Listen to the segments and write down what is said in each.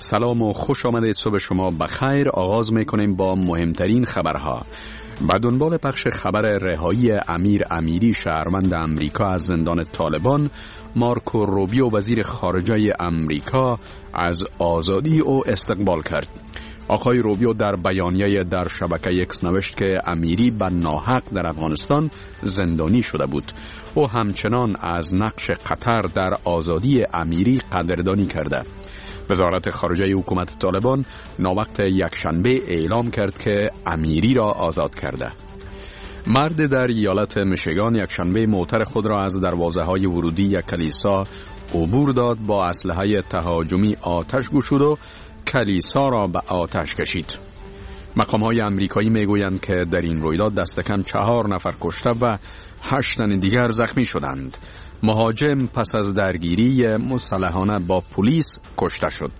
سلام و خوش آمدید. صبح شما بخیر. آغاز میکنیم با مهمترین خبرها. به دنبال پخش خبر رهایی امیر امیری شهروند امریکا از زندان طالبان، مارکو روبیو وزیر خارجه امریکا از آزادی او استقبال کرد. آقای روبیو در بیانیه در شبکه اکس نوشت که امیری به ناحق در افغانستان زندانی شده بود. او همچنان از نقش قطر در آزادی امیری قدردانی کرده. وزارت خارجه حکومت طالبان ناوقت یکشنبه اعلام کرد که امیری را آزاد کرده. مرد در ایالت میشیگان یکشنبه موتر خود را از دروازه‌های ورودی یک کلیسا عبور داد، با اسلحه تهاجمی آتش گشود و کلیسا را به آتش کشید. مقام‌های آمریکایی میگویند که در این رویداد دست کم 4 نفر کشته و 8 تن دیگر زخمی شدند. مهاجم پس از درگیری مسلحانه با پلیس کشته شد.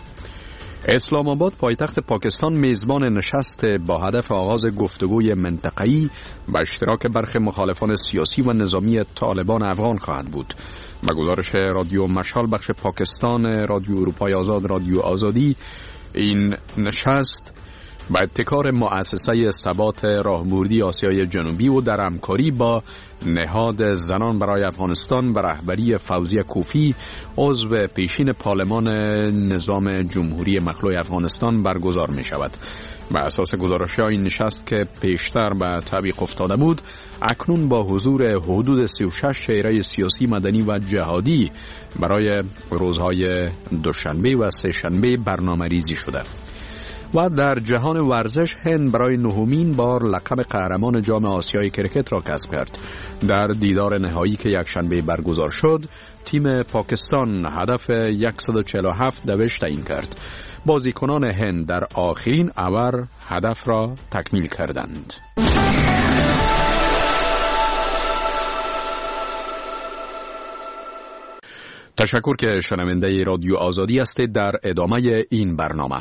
اسلام آباد پایتخت پاکستان میزبان نشست با هدف آغاز گفتگوی منطقه‌ای و اشتراک برخی مخالفان سیاسی و نظامی طالبان افغان خواهد بود. به گزارش رادیو مشال بخش پاکستان رادیو اروپای آزاد رادیو آزادی، این نشست با ابتکار مؤسسه ثبات راهبردی آسیای جنوبی و در همکاری با نهاد زنان برای افغانستان و رهبری فوزیه کوفی عضو پیشین پارلمان نظام جمهوری مخلوع افغانستان برگزار می شود. بر اساس گزارش‌ها این نشست که پیشتر به تعویق افتاده بود، اکنون با حضور حدود 36 چهره سیاسی، مدنی و جهادی برای روزهای دوشنبه و سه‌شنبه برنامه ریزی شده. و در جهان ورزش، هند برای 9مین بار لقب قهرمان جام آسیای کرکت را کسب کرد. در دیدار نهایی که یکشنبه برگزار شد، تیم پاکستان هدف 147 دوش تعیین کرد. بازیکنان هند در آخرین اوور هدف را تکمیل کردند. تشکر که شنونده رادیو آزادی هستید. در ادامه این برنامه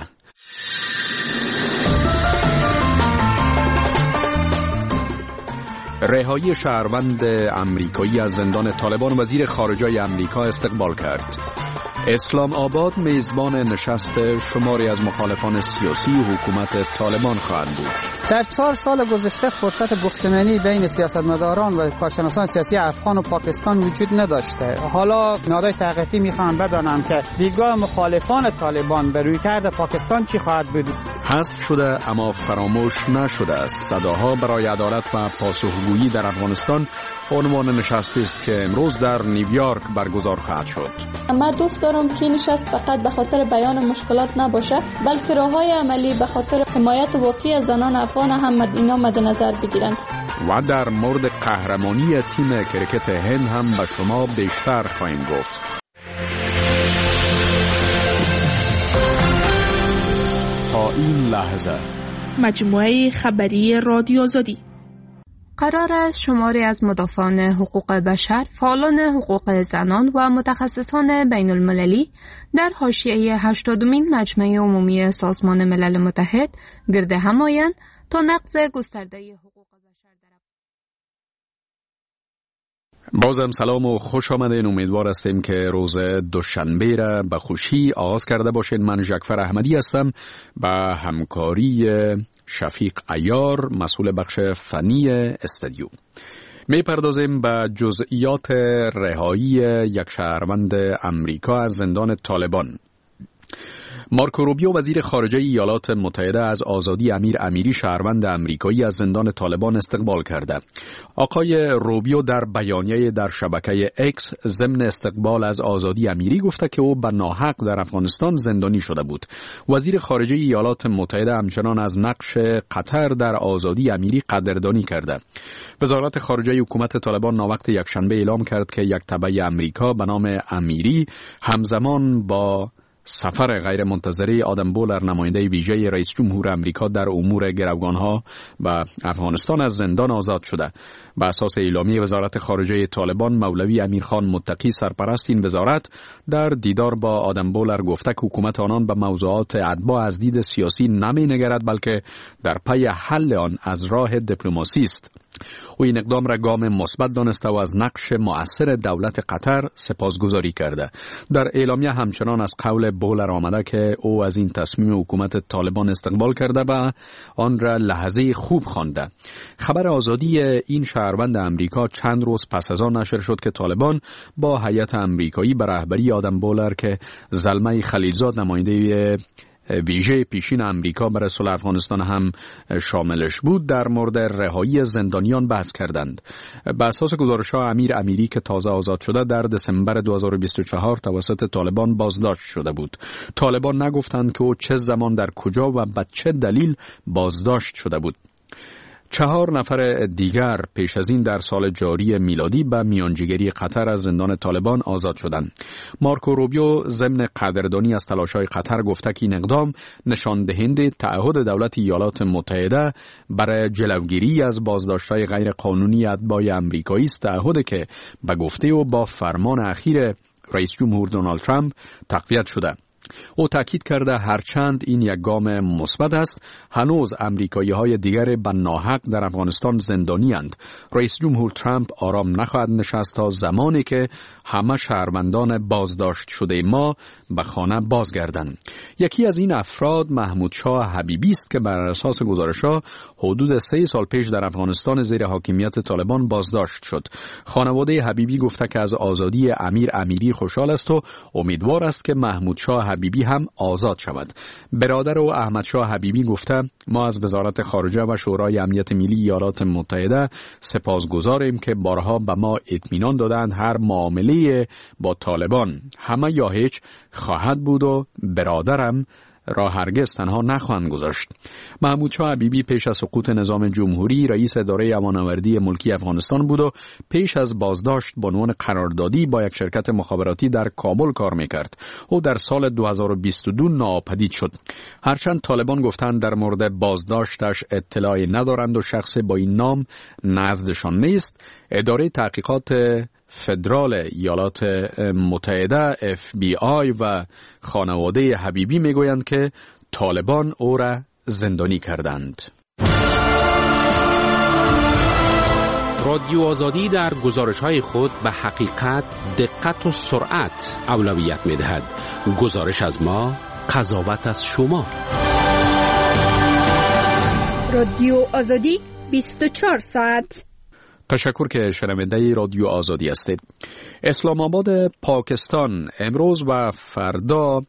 رهایی شهروند امریکایی از زندان طالبان، وزیر خارجه امریکا استقبال کرد. اسلام آباد میزبان نشست شماری از مخالفان سیاسی حکومت طالبان خواهد بود. در 4 سال گذشته فرصت گفتمانی بین سیاستمداران و کارشناسان سیاسی افغان و پاکستان وجود نداشته. حالا نهادهای تحقیقی میخوان بدانند که دیدگاه مخالفان طالبان به رویکرد پاکستان چی خواهد بود. حذف شده اما فراموش نشده است. صداها برای عدالت و پاسخگویی در افغانستان عنوان نشستی است که امروز در نیویورک برگزار خواهد شد. من دوست دارم که این نشست فقط به خاطر بیان مشکلات نباشه، بلکه راههای عملی به خاطر حمایت واقعی از زنان افغان هم اینا مد نظر بگیرن. و در مورد قهرمانی تیم کرکت هند هم به شما بیشتر خواهیم گفت. تا این لحظه مجموعه خبری رادیو آزادی. قرار است شماری از مدافعان حقوق بشر، فعالان حقوق زنان و متخصصان بین المللی در حاشیه 80مین مجمع عمومی سازمان ملل متحد گرد هم آیند تا نقض گسترده حقوق بشر در بازم سلام و خوش آمدین. امیدوار هستیم که روز دوشنبه را به خوشی آغاز کرده باشین. من جعفر احمدی هستم با همکاری شفیق عیار، مسئول بخش فنی استودیو. می پردازیم به جزئیات رهایی یک شهروند امریکا از زندان طالبان. مارکو روبیو وزیر خارجه ایالات متحده از آزادی امیر امیری شهروند امریکایی از زندان طالبان استقبال کرده. آقای روبیو در بیانیه در شبکه اکس ضمن استقبال از آزادی امیری گفته که او به ناحق در افغانستان زندانی شده بود. وزیر خارجه ایالات متحده همچنان از نقش قطر در آزادی امیری قدردانی کرده. وزارت خارجه حکومت طالبان ناوقت یکشنبه اعلام کرد که یک تبع امریکا به نام امیری همزمان با سفر غیر منتظره آدم بولر، نماینده ویژه رئیس جمهور امریکا در امور گروگانها و افغانستان، از زندان آزاد شده. به اساس اعلامیه وزارت خارجه طالبان، مولوی امیرخان متقی سرپرست این وزارت در دیدار با آدم بولر گفته که حکومت آنان به موضوعات اتباع از دید سیاسی نمی نگرد، بلکه در پی حل آن از راه دیپلماسی است. او این اقدام را گام مثبت دانسته و از نقش مؤثر دولت قطر سپاسگزاری کرده. در اعلامیه همچنان از قول بولر آمده که او از این تصمیم حکومت طالبان استقبال کرده و آن را لحظه خوب خوانده. خبر آزادی این شهروند امریکا چند روز پس از آن نشر شد که طالبان با هیئت امریکایی به رهبری آدم بولر که زلمه خلیلزاد نماینده ویژه پیشین امریکا برای صلح افغانستان هم شاملش بود در مورد رهایی زندانیان بحث کردند. به اساس گزارش‌ها امیر امیری که تازه آزاد شده در دسامبر 2024 توسط طالبان بازداشت شده بود. طالبان نگفتند که او چه زمان در کجا و به چه دلیل بازداشت شده بود. 4 نفر دیگر پیش از این در سال جاری میلادی به میانجیگری قطر از زندان طالبان آزاد شدند. مارکو روبیو ضمن قدردانی از تلاش‌های قطر گفته که این اقدام نشان دهنده تعهد دولت ایالات متحده برای جلوگیری از بازداشت‌های غیر قانونی اتباع آمریکایی است، تعهدی که به گفته او با فرمان اخیر رئیس جمهور دونالد ترامپ تقویت شده. او تاکید کرده هرچند این یک گام مثبت است، هنوز امریکایی‌های دیگر به ناحق در افغانستان زندانی اند. رئیس جمهور ترامپ آرام نخواهد نشست تا زمانی که همه شهروندان بازداشت شده ما به خانه بازگردند. یکی از این افراد محمود شاه حبیبی است که بر اساس گزارش‌ها حدود 3 سال پیش در افغانستان زیر حاکمیت طالبان بازداشت شد. خانواده حبیبی گفته که از آزادی امیر امیری خوشحال است و امیدوار است که محمود شاه حبیبی هم آزاد شود. برادر او احمد شاه حبیبی گفته ما از وزارت خارجه و شورای امنیت ملی ایالات متحده سپاسگزاریم که بارها به ما اطمینان دادند هر معامله با طالبان همه یا هیچ خواهد بود و برادرم را هرگز تنها نخواهند گذاشت. محمود شاه حبیبی پیش از سقوط نظام جمهوری رئیس اداره امان‌آوردی ملکی افغانستان بود و پیش از بازداشت به عنوان قراردادی با یک شرکت مخابراتی در کابل کار میکرد. او در سال 2022 ناپدید شد. هرچند طالبان گفتند در مورد بازداشتش اطلاعی ندارند و شخص با این نام نزدشان نیست، اداره تحقیقات فدرال ایالات متحده FBI و خانواده حبیبی میگویند که طالبان او را زندانی کردند. رادیو آزادی در گزارش‌های خود به حقیقت، دقت و سرعت اولویت می‌دهد. گزارش از ما، قضاوت از شما. رادیو آزادی 24 ساعت. تشکر که شنونده رادیو آزادی هستید. اسلام آباد پاکستان امروز و فردا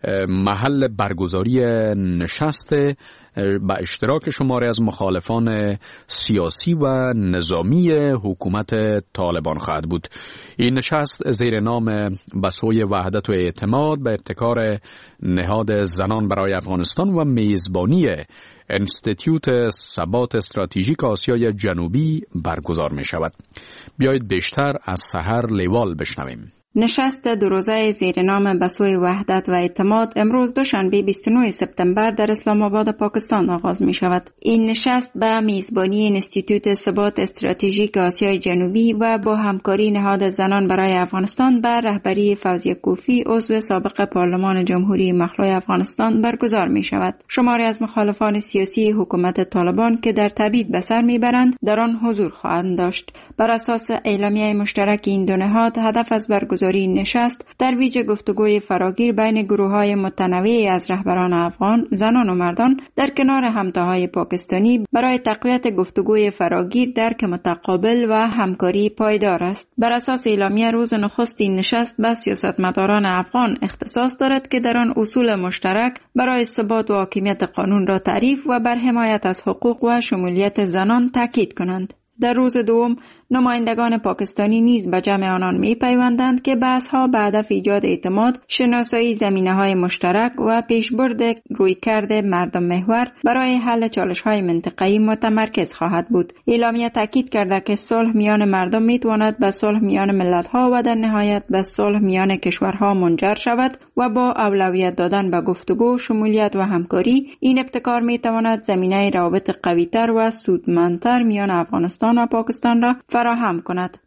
محل برگزاری نشست با اشتراک شماری از مخالفان سیاسی و نظامی حکومت طالبان خواهد بود. این نشست زیر نام بسوی وحدت و اعتماد به ابتکار نهاد زنان برای افغانستان و میزبانی انستیتیوت ثبات استراتژیک آسیای جنوبی برگزار می شود. بیایید بیشتر از سحر لیوال بشنویم. نشست 2 روزه زیر نام بسوی وحدت و اعتماد امروز دوشنبه 29 سپتامبر در اسلام آباد پاکستان آغاز می شود. این نشست به میزبانی انستیتوت ثبات استراتژیک آسیای جنوبی و با همکاری نهاد زنان برای افغانستان به رهبری فوزیه کوفی عضو سابق پارلمان جمهوری مخلوع افغانستان برگزار می شود. شماری از مخالفان سیاسی حکومت طالبان که در تبعید به سر می برند در آن حضور خواهند داشت. بر اساس اعلامیه مشترک این دو نهاد هدف از برگزاری نشست در ویژه گفتگوی فراگیر بین گروه‌های متنوعی از رهبران افغان، زنان و مردان در کنار همتاهای پاکستانی برای تقویت گفتگوی فراگیر درک متقابل و همکاری پایدار است. بر اساس اعلامیه روز نخست این نشست به سیاستمداران افغان اختصاص دارد که در آن اصول مشترک برای ثبات و حاکمیت قانون را تعریف و بر حمایت از حقوق و شمولیت زنان تاکید کنند. در روز دوم نمایندگان پاکستانی نیز به جمع آنان می پیوندند که بحث‌ها به هدف ایجاد اعتماد، شناسایی زمینه‌های مشترک و پیشبرد رویکرد مردم محور برای حل چالش‌های منطقه‌ای متمرکز خواهد بود. اعلامیه تاکید کرده که صلح میان مردم میتواند به صلح میان ملت‌ها و در نهایت به صلح میان کشورها منجر شود و با اولویت دادن به گفتگو، شمولیت و همکاری این ابتکار میتواند زمینه روابط قوی‌تر و سودمندتر میان افغانستان و پاکستان را فراهم کند.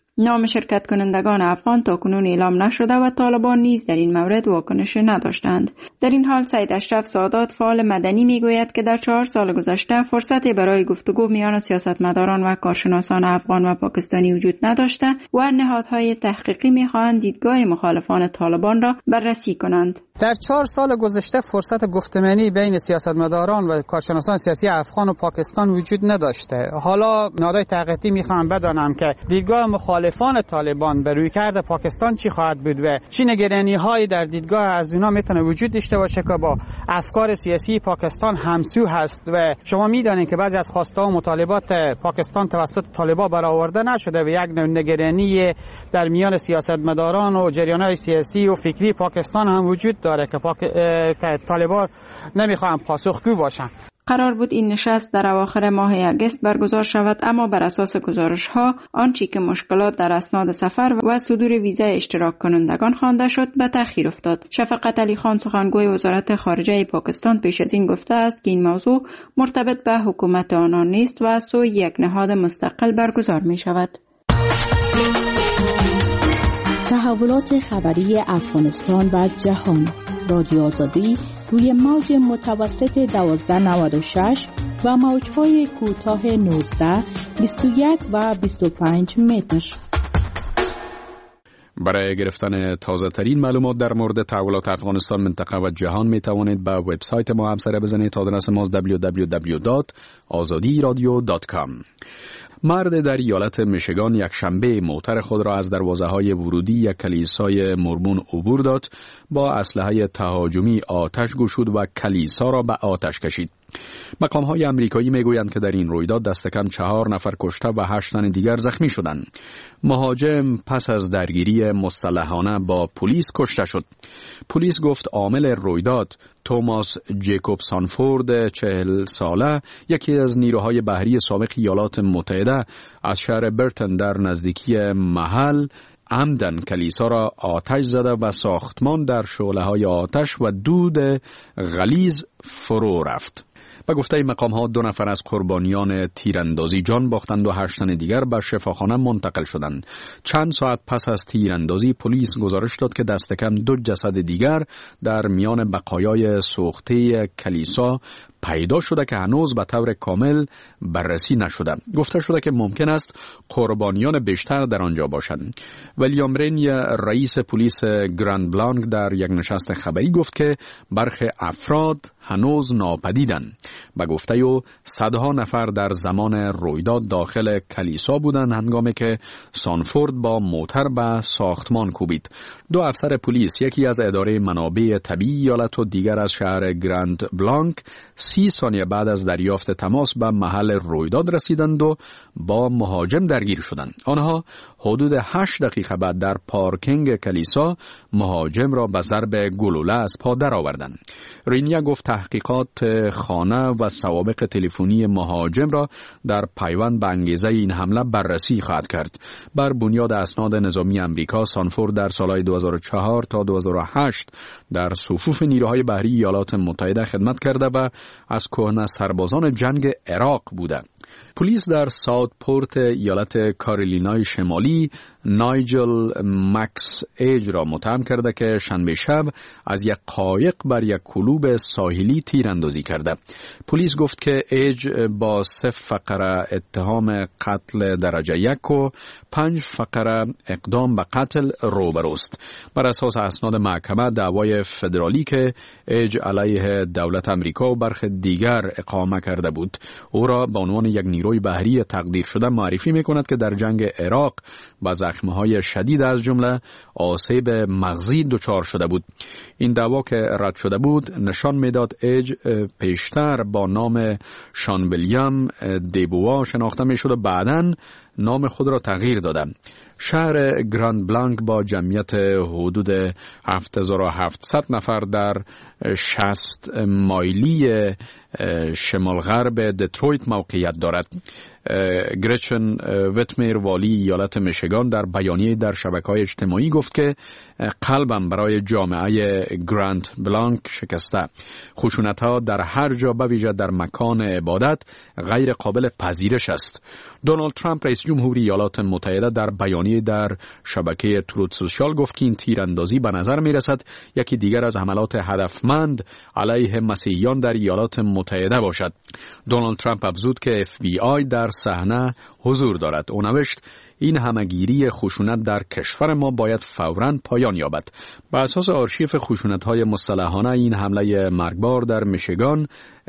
نام شرکت کنندگان افغان تاکنون اعلام نشده و طالبان نیز در این مورد واکنش نداشتند. در این حال سید اشرف سادات فعال مدنی میگوید که در 4 سال گذشته فرصتی برای گفتگو میان سیاستمداران و کارشناسان افغان و پاکستانی وجود نداشته و نهادهای تحقیقی میخواهند دیدگاه مخالفان طالبان را بررسی کنند. در 4 سال گذشته فرصت گفتمانی بین سیاستمداران و کارشناسان سیاسی افغان و پاکستان وجود نداشته. حالا نهادهای تحقیقی میخوام بدانم که دیدگاه مخالفان طالبان به رویکرد پاکستان چی خواهد بود و چه نگرانی‌هایی در دیدگاه از اونا میتونه وجود داشته باشه که با افکار سیاسی پاکستان همسو هست و شما میدانید که بعضی از خواسته و مطالبات پاکستان توسط طالبان برآورده نشده و یک نگرانی در میان سیاستمداران و جریان‌های سیاسی و فکری پاکستان هم وجود داره که طالبان نمیخوان پاسخگو باشن. قرار بود این نشست در اواخر ماه اگست برگزار شود، اما بر اساس گزارش‌ها آنچه که مشکلات در اسناد سفر و صدور ویزا اشتراک کنندگان خوانده شد به تأخیر افتاد. شفقت علی خان سخنگوی وزارت خارجه پاکستان پیش از این گفته است که این موضوع مرتبط به حکومت آنان نیست و از سوی یک نهاد مستقل برگزار می شود. تحولات خبری افغانستان و جهان. رادیو آزادی روی موج متوسط 1296 و موج‌های کوتاه 19، 21 و 25 متر. برای گرفتن تازه ترین معلومات در مورد تحولات افغانستان، منطقه و جهان می توانید به وبسایت ما هم سر بزنید. آدرس ما www.azadiradio.com. مرد در ایالت میشیگان یک شنبه موتر خود را از دروازه‌های ورودی یک کلیسای مرمون عبور داد، با اسلحه تهاجمی آتش گشود و کلیسا را به آتش کشید. مقام‌های آمریکایی میگویند که در این رویداد دست کم 4 نفر کشته و 8 تن دیگر زخمی شدند. مهاجم پس از درگیری مسلحانه با پلیس کشته شد. پلیس گفت عامل رویداد توماس جیکوب سانفورد 40 ساله، یکی از نیروهای بحری سابق ایالات متحده، از شهر برتن در نزدیکی محل عمدن کلیسا را آتش زده و ساختمان در شعله‌های آتش و دود غلیظ فرو رفت. به گفته مقام‌ها 2 نفر از قربانیان تیراندازی جان باختند و 8 تن دیگر به شفاخانه منتقل شدند. چند ساعت پس از تیراندازی پلیس گزارش داد که دست کم 2 جسد دیگر در میان بقایای سوخته کلیسا پیدا شده که هنوز به طور کامل بررسی نشده. گفته شده که ممکن است قربانیان بیشتر در آنجا باشند. ویلیام رینی، رئیس پلیس گراند بلانک، در یک نشست خبری گفت که برخی افراد هنوز ناپدیدند. به گفته او صدها نفر در زمان رویداد داخل کلیسا بودند هنگامی که سانفورد با موتر به ساختمان کوبید. 2 افسر پلیس، یکی از اداره منابع طبیعی ایالت و دیگر از شهر گراند بلانک، 30 ثانیه بعد از دریافت تماس به محل رویداد رسیدند و با مهاجم درگیر شدند. آنها حدود 8 دقیقه بعد در پارکینگ کلیسا مهاجم را به ضرب گلوله از پا درآوردند. رینیا گفت تحقیقات خانه و سوابق تلفنی مهاجم را در پیوند به انگیزه این حمله بررسی خواهد کرد. بر بنیاد اسناد نظامی آمریکا، سانفورد در سالهای 2004 تا 2008 در صفوف نیروهای بحری ایالات متحده خدمت کرده و از کهنه سربازان جنگ عراق بوده. پلیس در ساوتپورت ایالت کارولینای شمالی نایجل مکس ایج را متهم کرده که شنبه شب از یک قایق بر یک کلوب ساحلی تیراندازی کرده. پلیس گفت که ایج با 3 فقره اتهام قتل درجه 1 و 5 فقره اقدام به قتل روبروست. بر اساس اسناد محکمه، دعوای فدرالی که ایج علیه دولت آمریکا و برخی دیگر اقامه کرده بود، او را به عنوان یک نیروی بحری تقدیر شده معرفی می‌کند که در جنگ عراق با زخم‌های شدید از جمله آسیب مغزی دچار شده بود. این دعوا که رد شده بود نشان می‌داد ایج پیشتر با نام شان ویلیام دیبوا شناخته می‌شد و بعداً نام خود را تغییر داده. شهر گراند بلانک با جمعیت حدود 7700 نفر در 60 مایلی شمال غرب دترویت موقعیت دارد. گریچن ویتمیر والی ایالت میشیگان در بیانیه در شبکه‌های اجتماعی گفت که قلبم برای جامعه گراند بلانک شکسته. خشونت‌ها در هر جا به ویژه در مکان عبادت غیر قابل پذیرش است. دونالد ترامپ رئیس جمهوری ایالات متحده در بیانیه در شبکه تروت سوشال گفت که این تیراندازی به نظر می رسد یکی دیگر از حملات هدفمند علیه مسیحیان در ایالات متحده باشد. دونالد ترامپ افزود که FBI در صحنه حضور دارد. او نوشت این همگیری خشونت در کشور ما باید فوراً پایان یابد. بر اساس آرشیف خشونت‌های مسلحانه این حمله مرگبار در میشیگان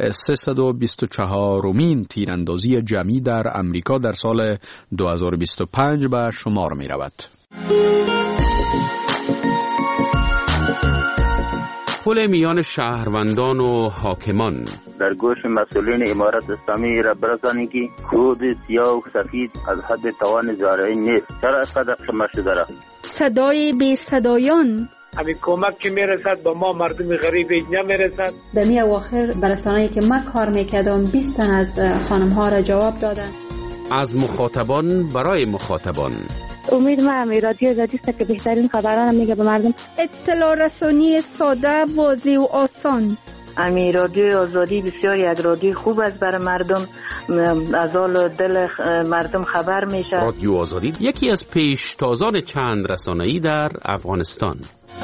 324مین تیراندازی جمعی در امریکا در سال 2025 به شمار می‌رود. پل میان شهروندان و حاکمان در گوش مسئولین امارت اسلامی را برسانید که کود سیاه و سفید از حد توان زارعین نیست. چرا اینقدر شما شده را؟ صدای بی صدایان همین کمک که میرسد با ما مردم غریب نمیرسد. در می اواخر برسانه‌ای که من کار میکردم 20 تن از خانم ها را جواب دادن. از مخاطبان برای مخاطبان. امید من رادیو آزادی است که بهترین خبران میگه به مردم. اطلاع رسانی ساده، واضح و آسان. رادیو آزادی بسیاری از رادیو خوب است برای مردم، از حال دل مردم خبر میشه. رادیو آزادی یکی از پیشتازان چند رسانه‌ای در افغانستان.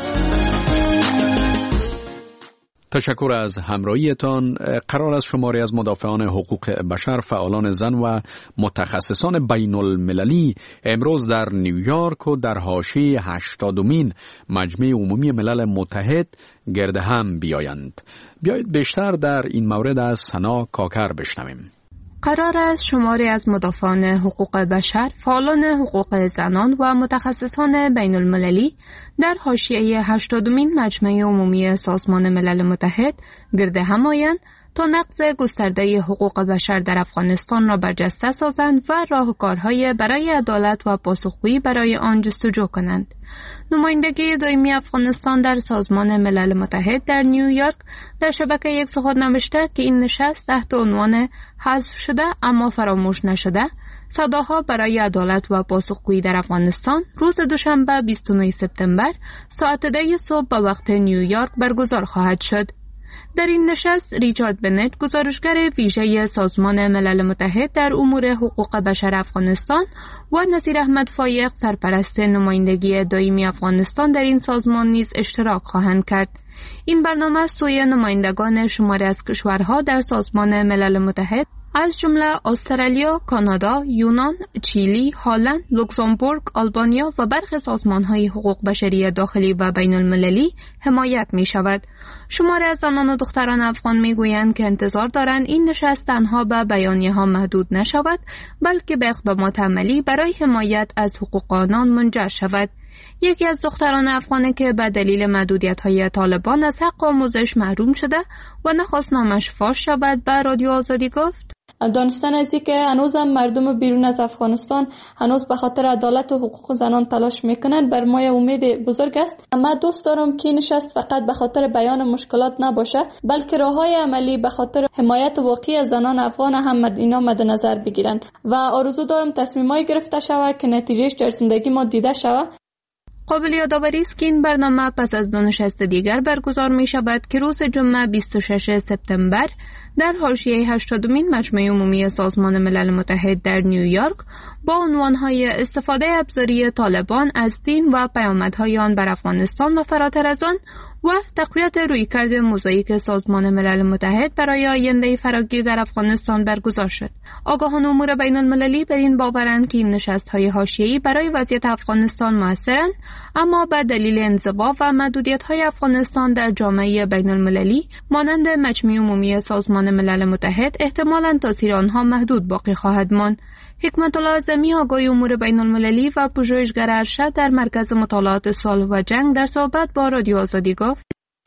تشکر از همراهیتان. قرار است شماری از مدافعان حقوق بشر، فعالان زن و متخصصان بین المللی امروز در نیویورک و در حاشیه 80مین مجمع عمومی ملل متحد گرد هم بیایند. بیایید بیشتر در این مورد از سنا کاکر بشنویم. قرار است شماری از مدافعان حقوق بشر، فعالان حقوق زنان و متخصصان بین المللی در حاشیه 80مین مجمع عمومی سازمان ملل متحد گرد هم آیند تا نقض گسترده حقوق بشر در افغانستان را برجسته سازند و راهکارهای برای عدالت و پاسخگویی برای آن جستجو کنند. نمایندگی دائمی افغانستان در سازمان ملل متحد در نیویورک در شبکه یک سخن نوشته که این نشست تحت عنوان حذف شده اما فراموش نشده صداها برای عدالت و پاسخگویی در افغانستان روز دوشنبه 29 سپتامبر ساعت 10 صبح به وقت نیویورک برگزار خواهد شد. در این نشست ریچارد بنت، گزارشگر ویژه سازمان ملل متحد در امور حقوق بشر افغانستان و نصیر احمد فایق، سرپرست نمایندگی دائمی افغانستان در این سازمان نیز اشتراک خواهند کرد. این برنامه سوی نمایندگان شماری از کشورها در سازمان ملل متحد از جمله استرالیا، کانادا، یونان، چیلی، هلند، لوکزامبورگ، آلبانیا و برخی سازمان‌های حقوق بشری داخلی و بین المللی حمایت می شود. شماری از زنان و دختران افغان می گویند که انتظار دارند این نشست تنها به بیانیه ها محدود نشود، بلکه به اقدامات عملی برای حمایت از حقوق آنان منجر شود. یکی از دختران افغانه که به دلیل محدودیت‌های طالبان از حق آموزش محروم شده و نخواست نامش فاش شود به رادیو آزادی گفت: دانستن از این که هنوزم مردم بیرون از افغانستان هنوز به خاطر عدالت و حقوق زنان تلاش میکنند بر ما امید بزرگ است. من دوست دارم که نشست فقط به خاطر بیان مشکلات نباشه، بلکه راههای عملی به خاطر حمایت واقعی از زنان افغان هم اینا مد نظر بگیرن و آرزو دارم تصمیمایی گرفته شود که نتیجهش در زندگی ما دیده شود. قابل یادآوری است که این برنامه پس از دو نشست دیگر برگزار می شود که روز جمعه 26 سپتامبر در حاشیه 80مین مجمع عمومی سازمان ملل متحد در نیویورک با عنوانهای استفاده ابزاری طالبان از دین و پیامدهای آن بر افغانستان و فراتر از آن و تقویت رویکرد موزاییک سازمان ملل متحد برای آینده فراگیر در افغانستان برگزار شد. آگاهان امور بین المللی بر این باورند که این نشست‌های حاشیه‌ای برای وضعیت افغانستان موثرند، اما به دلیل انزوا و محدودیت‌های افغانستان در جامعه بین المللی مانند مجمع عمومی سازمان ملل متحد احتمالاً تاثیر آنها محدود باقی خواهد ماند. حکمت الله اعظمی، آگاه امور بین المللی و پژوهشگر ارشد در مرکز مطالعات صلح و جنگ، در صحبت با رادیو آزادی گفت: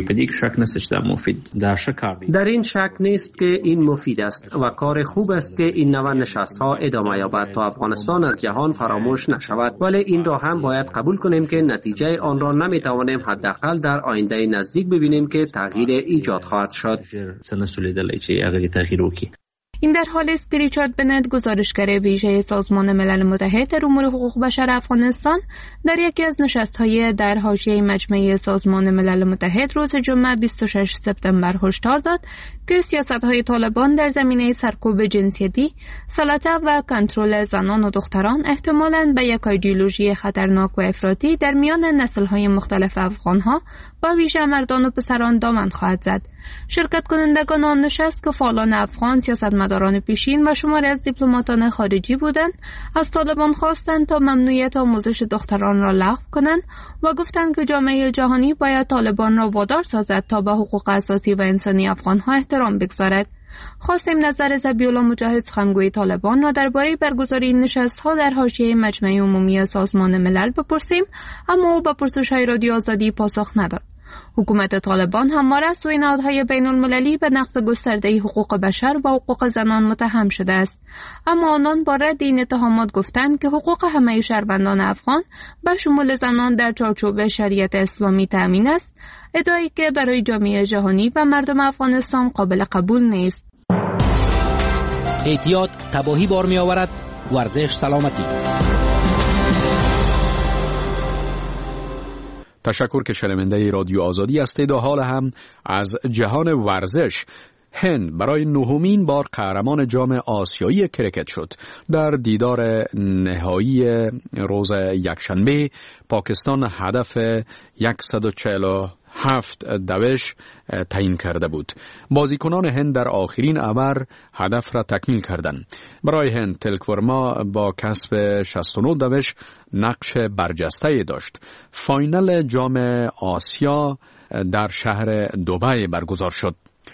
در این شک نیست که این مفید است و کار خوب است که این نوع نشست‌ها ادامه یابد تا افغانستان از جهان فراموش نشود، ولی این را هم باید قبول کنیم که نتیجه آن را نمیتوانیم حداقل در آینده نزدیک ببینیم که تغییر ایجاد خواهد شد. این در حالی است که ریچارد بنت، گزارشگر ویژه سازمان ملل متحد در امور حقوق بشر افغانستان، در یکی از نشست‌های در حاشیه مجمع سازمان ملل متحد روز جمعه 26 سپتامبر هشدار داد که سیاست‌های طالبان در زمینه سرکوب جنسیتی، سلطه و کنترل زنان و دختران احتمالاً به یک ایدئولوژی خطرناک و افراطی در میان نسل‌های مختلف افغان‌ها با ویژه مردان و پسران دامن خواهد زد. شرکت کنندگان آن نشست که فعالان افغان، سیاستمداران پیشین و شماری از دیپلماتان خارجی بودند، از طالبان خواستند تا ممنوعیت آموزش دختران را لغو کنند و گفتند که جامعه جهانی باید طالبان را وادار سازد تا به حقوق اساسی و انسانی افغان‌ها احترام بگذارد. خواستیم نظر ذبیح‌الله مجاهد، سخنگوی طالبان، را درباره برگزاری این نشست‌ها در حاشیه مجمع عمومی سازمان ملل بپرسیم، اما او به پرسش‌های رادیو آزادی پاسخ نداد. حکومت طالبان همواره از سوی نهادهای بین‌المللی به نقض گسترده حقوق بشر و حقوق زنان متهم شده است، اما آنان با رد این اتهامات گفتند که حقوق همه شهروندان افغان به شمول زنان در چارچوب شریعت اسلامی تأمین است، ادعایی که برای جامعه جهانی و مردم افغانستان قابل قبول نیست. اعتیاد تباهی بار می آورد، ورزش سلامتی. تشکر که شنونده رادیو آزادی هستید. و حال هم از جهان ورزش. هند برای 9مین بار قهرمان جام آسیایی کرکت شد. در دیدار نهایی روز یکشنبه پاکستان هدف 147 دوش تعیین کرده بود. بازیکنان هند در آخرین اوور هدف را تکمیل کردند. برای هند تلک ورما با کسب 69 دوش نقش برجسته داشت. فاینال جام آسیا در شهر دبی برگزار شد.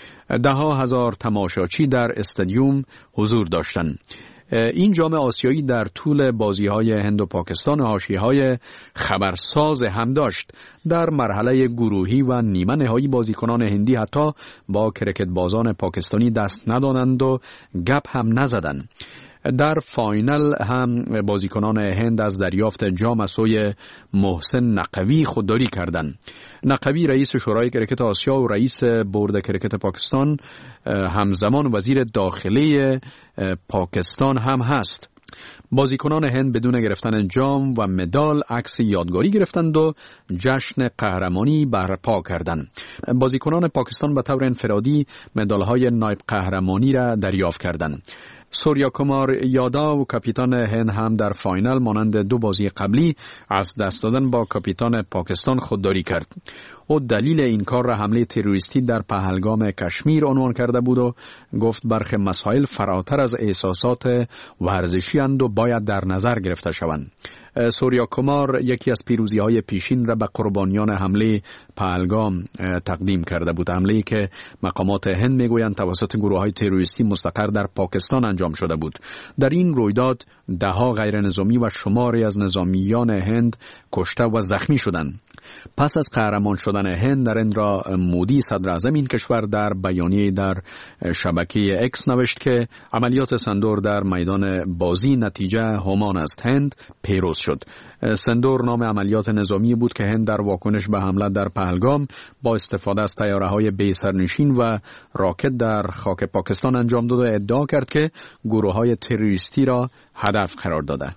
10,000 تماشاچی در استادیوم حضور داشتند. این جام آسیایی در طول بازی‌های هند و پاکستان حاشیه‌های خبرساز هم داشت. در مرحله گروهی و نیمه نهایی بازیکنان هندی حتی با کرکت بازان پاکستانی دست ندادند و گپ هم نزدند. در فاینال هم بازیکنان هند از دریافت جام از سوی محسن نقوی خودداری کردند. نقوی رئیس شورای کرکت آسیا و رئیس بورد کرکت پاکستان همزمان وزیر داخلی پاکستان هم هست. بازیکنان هند بدون گرفتن جام و مدال عکس یادگاری گرفتند و جشن قهرمانی برپا کردند. بازیکنان پاکستان به طور انفرادی مدال‌های نایب قهرمانی را دریافت کردند. سوریا کمار یاداو کاپیتان هند هم در فاینال مانند 2 بازی قبلی از دست دادن با کاپیتان پاکستان خودداری کرد. او دلیل این کار را حمله تروریستی در پهلگام کشمیر عنوان کرده بود و گفت برخی مسائل فراتر از احساسات ورزشی اند و باید در نظر گرفته شوند. سوریا کمار یکی از پیروزی‌های پیشین را به قربانیان حمله پهلگام تقدیم کرده بود. حمله‌ای که مقامات هند میگویند توسط گروه‌های تروریستی مستقر در پاکستان انجام شده بود. در این رویداد 10 غیر نظامی و شماری از نظامیان هند کشته و زخمی شدند. پس از قهرمان شدن هند، نریندرا مودی صدر اعظم این کشور در بیانیه در شبکه اکس نوشت که عملیات سندور در میدان بازی نتیجه همان است. هند پیروز شد. سندور نام عملیات نظامی بود که هند در واکنش به حمله در پهلگام با استفاده از طیاره‌های بی سرنشین و راکت در خاک پاکستان انجام داد و ادعا کرد که گروه‌های تروریستی را هدف قرار داده.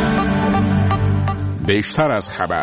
بیشتر از خبر.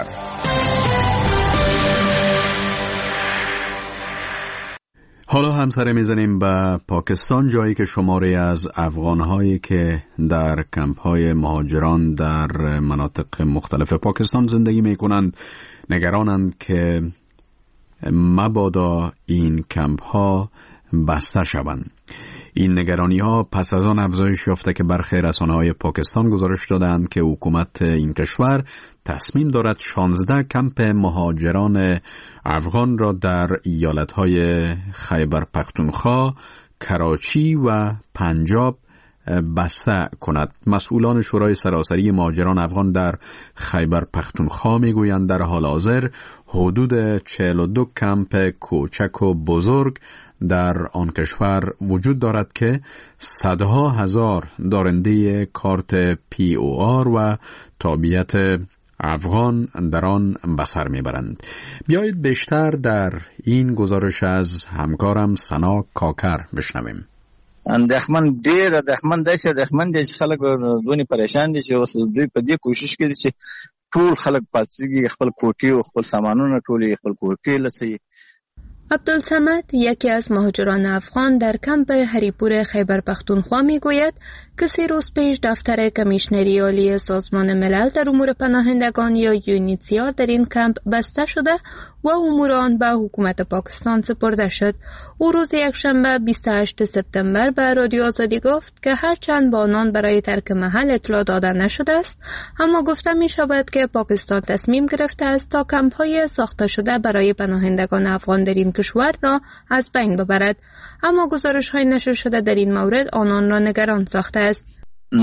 حالا هم سر میزنیم به پاکستان، جایی که شماری از افغان‌هایی که در کمپ‌های مهاجران در مناطق مختلف پاکستان زندگی می‌کنند نگرانند که مبادا این کمپ‌ها بسته شوند. این نگرانی‌ها پس از آن افزایش یافته که برخی رسانه‌های پاکستان گزارش دادند که حکومت این کشور تصمیم دارد 16 کمپ مهاجران افغان را در ایالت‌های خیبر پختونخوا، کراچی و پنجاب بسته کند. مسئولان شورای سراسری مهاجران افغان در خیبر پختونخوا میگویند در حال حاضر حدود 42 کمپ کوچک و بزرگ در آن کشور وجود دارد که صدها هزار دارنده کارت POR و تابعیت افغان در آن به سر میبرند. بیایید بیشتر در این گزارش از همکارم سنا کاکر بشنویم. اندېښمن ډېر اندېښمن داسې اندېښمن دي چې خلک دونې پریشان دي چې اوس دوی په دې کوشش کوي چې ټول خلک پاتېږي خپل کوټې او خپل سامانونه ټولې خپل کوټې لڅوي. عبدالصمد یکی از مهاجران افغان در کمپ هریپور خیبر پختونخوا میگوید که 3 روز پیش دفتر کمیشنری عالی سازمان ملل در امور پناهندگان یا یونیتسیار در این کمپ بسته شده و امور آن به حکومت پاکستان سپرده شد. او روز یکشنبه 28 سپتامبر به رادیو آزادی گفت که هرچند با آنان برای ترک محل اطلاع داده نشده است، اما گفته می شود که پاکستان تصمیم گرفته است تا کمپ های ساخته شده برای پناهندگان افغان در این کشور را از بین ببرد، اما گزارش های نشر شده در این مورد آنان را نگران ساخته است.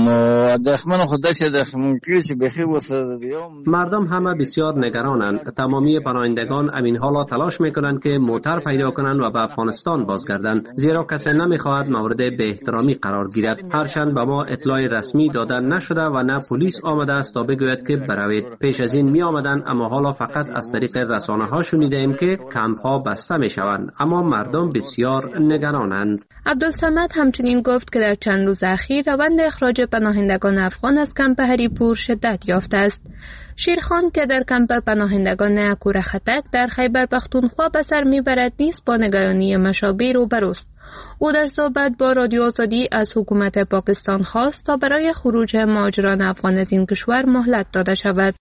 مردم همه بسیار نگرانند. تمامی پناهندگان همین حالا تلاش میکنند که موتر پیدا کنند و به افغانستان بازگردند، زیرا کسی نمیخواهد مورد به احترامی قرار گیرد. هرچند به ما اطلاع رسمی داده نشده و نه پلیس آمده است تا بگوید که بروید. پیش از این می آمدند، اما حالا فقط از طریق رسانه ها شنیدیم که کمپ ها بسته می شوند، اما مردم بسیار نگرانند. عبدالصمد همچنین گفت که در چند روز اخیر روند اخراج پناهندگان افغان از کمپ هریپور شدت یافته است. شیرخان که در کمپ پناهندگان کوره خطک در خیبر پختونخوا به سر میبرد نیز با نگرانی مشابه روبروست. او در صحبت با رادیو آزادی از حکومت پاکستان خواست تا برای خروج مهاجران افغان از این کشور مهلت داده شود.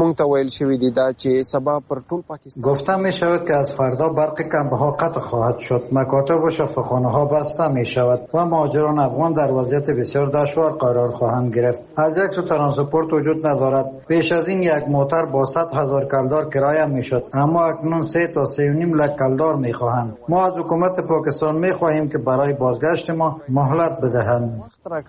گفته می شود که از فردا برق کمپ ها قطع خواهد شد، مکاتب و شفاخانه ها بسته می شود و مهاجران افغان در وضعیت بسیار دشوار قرار خواهند گرفت. از یک سو ترانسپورت وجود ندارد. پیش از این یک موتر با 100,000 کلدار کرایه می شد، اما اکنون 3 تا 3.5 لک کلدار می خواهند. ما از حکومت پاکستان می خواهیم که برای بازگشت ما مهلت بدهند.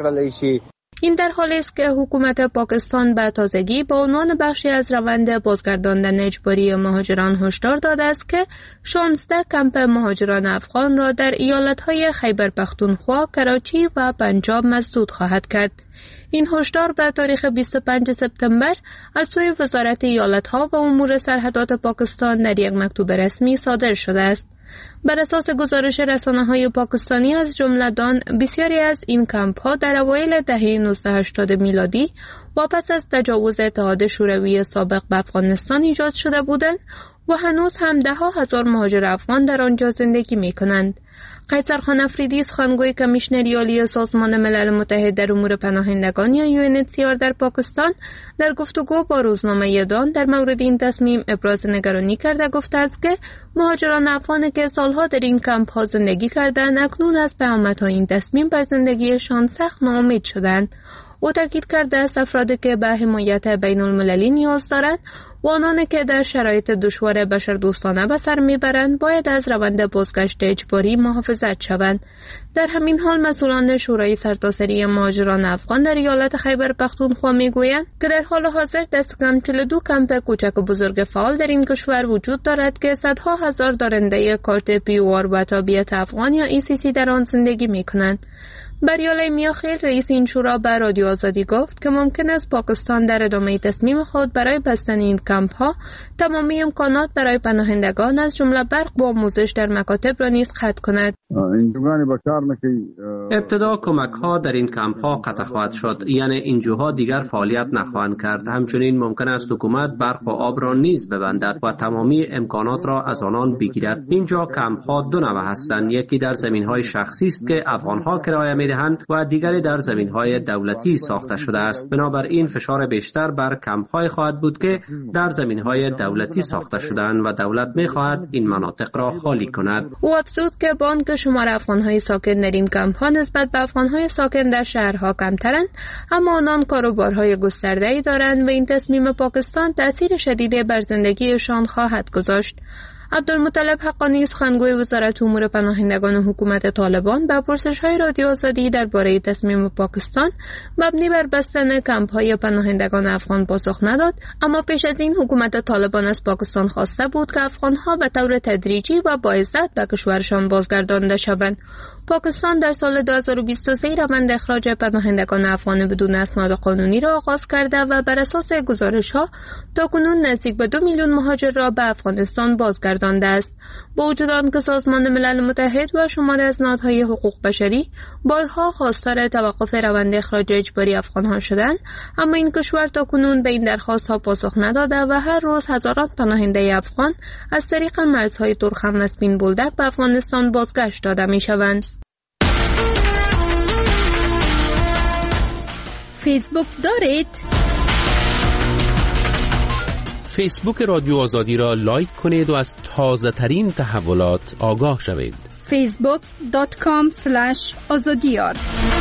این در حالی است که حکومت پاکستان به تازگی با عنوان بخشی از روند بازگرداندن اجباری مهاجران هشدار داده است که 16 کمپ مهاجران افغان را در ایالت‌های خیبر پختونخوا، کراچی و پنجاب مسدود خواهد کرد. این هشدار به تاریخ 25 سپتامبر از سوی وزارت ایالت‌ها و امور سرحدات پاکستان در یک مکتوب رسمی صادر شده است. بر اساس گزارش رسانه‌های پاکستانی از جمله دان، بسیاری از این کمپ‌ها در اوایل دهه 1980 میلادی و پس از تجاوز اتحاد شوروی سابق به افغانستان ایجاد شده بودند و هنوز هم 10,000 مهاجر افغان در آنجا زندگی می‌کنند. قیصر خان افریدی، سخنگوی کمیشنری عالی سازمان ملل متحد در امور پناهندگان یا یونیتسیار در پاکستان، در گفتگو با روزنامه دان در مورد این تصمیم ابراز نگرانی کرده گفته است که مهاجران افغان که سالها در این کمپ ها زندگی کردند اکنون از پیامدهای این تصمیم بر زندگیشان سخت ناامید شدند. او تاکید کرده است افرادی که به حمایت بین المللی نیاز دارند و آنانی که در شرایط دشوار بشردوستانه به سر میبرند باید از روند بازگشت اجباری محافظت شوند. در همین حال مسئولان شورای سرتاسری مهاجران افغان در ایالت خیبر پختونخوا میگویند که در حال حاضر دست کم 42 کمپ کوچک و بزرگ فعال در این کشور وجود دارد که صدها هزار دارنده کارت پیوار و تابعیت افغان یا ECC در آن زندگی میکنند. بریاله میاخیل، رئیس این شورا، به رادیو آزادی گفت که ممکن است پاکستان در ادامه تصمیم خود برای بستن این کمپ ها تمامی امکانات برای پناهندگان از جمله برق و آموزش در مکاتب را نیز قطع کند. ابتدا کمک ها در این کمپ ها قطع خواهد شد، یعنی اینجاها دیگر فعالیت نخواهند کرد. همچنین ممکن است حکومت برق و آب را نیز ببندد و تمامی امکانات را از آنان بگیرد. اینجا کمپ ها دو نوع هستند، یکی در زمین های شخصی است که افغان ها کرایه می‌دهند و دیگری در زمین های دولتی ساخته شده است. بنابراین فشار بیشتر بر کمپ های خواهد بود که در زمین های دولتی ساخته شده‌اند و دولت می‌خواهد این مناطق را خالی کند. او افزود که با آنکه شمار افغان‌های ساکن در این کمپ‌ها نسبت به افغان‌های ساکن در شهرها کمترند، اما آنان کاروبارهای گسترده‌ای دارند و این تصمیم پاکستان تأثیر شدیدی بر زندگیشان خواهد گذاشت. عبدالمطلب حقانی، سخنگوی وزارت امور پناهندگان و حکومت طالبان، به پرسش‌های رادیو آزادی درباره تصمیم پاکستان مبنی بر بستن کمپ‌های پناهندگان افغان پاسخ نداد، اما پیش از این حکومت طالبان از پاکستان خواسته بود که افغان‌ها به طور تدریجی و با عزت به کشورشان بازگردانده شوند. پاکستان در سال 2023 روند اخراج پناهندگان افغان بدون اسناد قانونی را آغاز کرده و بر اساس گزارش‌ها تاکنون نزدیک به 2 میلیون مهاجر را به افغانستان بازگردانده گردانده است. با وجود آنکه سازمان ملل متحد و شماری از نهادهای حقوق بشری بارها خواستار توقف روند اخراج اجباری افغان‌ها شدند، اما این کشور تاکنون به این درخواست‌ها پاسخ نداده و هر روز هزاران پناهنده افغان از طریق مرزهای ترخم و سپین بولدک به افغانستان بازگشت داده می‌شوند. فیسبوک دارید؟ فیسبوک رادیو آزادی را لایک کنید و از تازه ترین تحولات آگاه شوید. facebook.com/azadiyar